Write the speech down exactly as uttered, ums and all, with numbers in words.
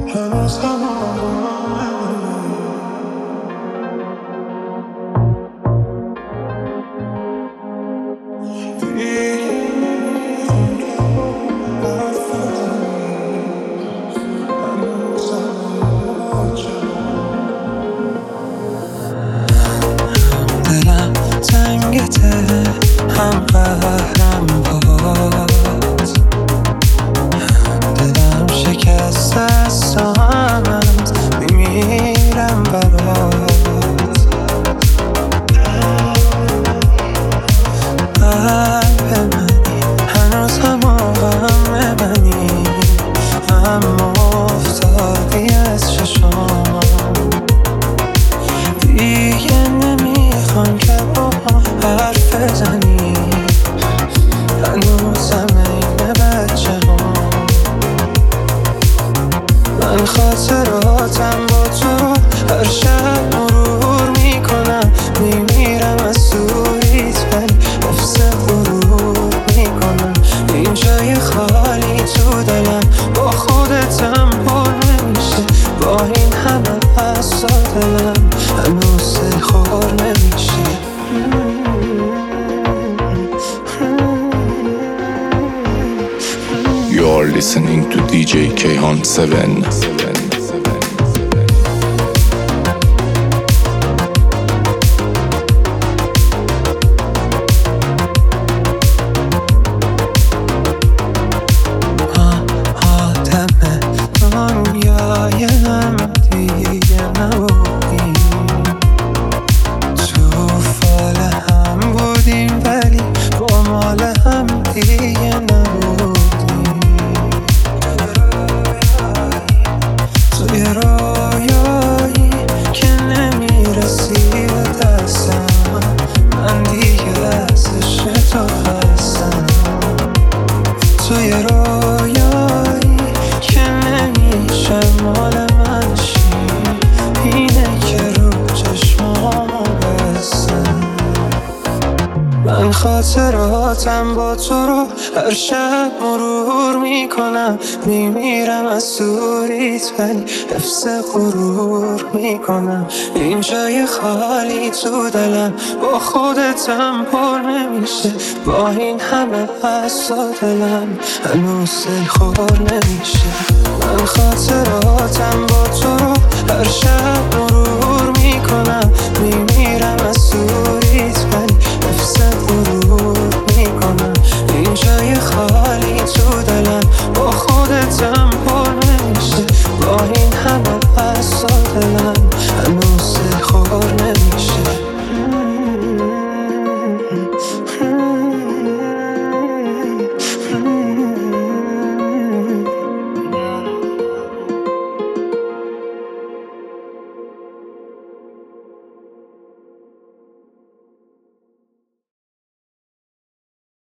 هنوز همون دلم تنگته هم قهرم باز دلم شکست است و همت میمیرم برات قلب منی هنوز هم آقام منی اما افتادی از چشام دیگه نمیخوام که با حرف بزنی هنوزم این بچه ها من خاطراتم با تو هر شب مرور میکنم میمیرم از دوریت ولی حفظ غرور میکنم این جای خالی تو دلم با خودتم پر نمیشه با این همه حسا دلم هنوز دلخور نمیشه. You are listening to دی جی Kayhan seven. آدم دنیای هم دیگه نبودیم تو فال هم بودیم ولی با مال هم دیگه نبودیم توی رویایی که نمیرسی به دستم من دیگه از عشق تو خستم توی رویایی که نمیشه مال من شی اینه که رو چشمامو بستم من خاطراتم با تو رو هر شب مرور میکنم میمیرم از دوریت ولی حفظ غرور میکنم این جای خالی تو دلم با خودتم پر نمیشه با این همه حسا دلم هنوز دلخور نمیشه من خاطراتم با تو رو هر شب مرور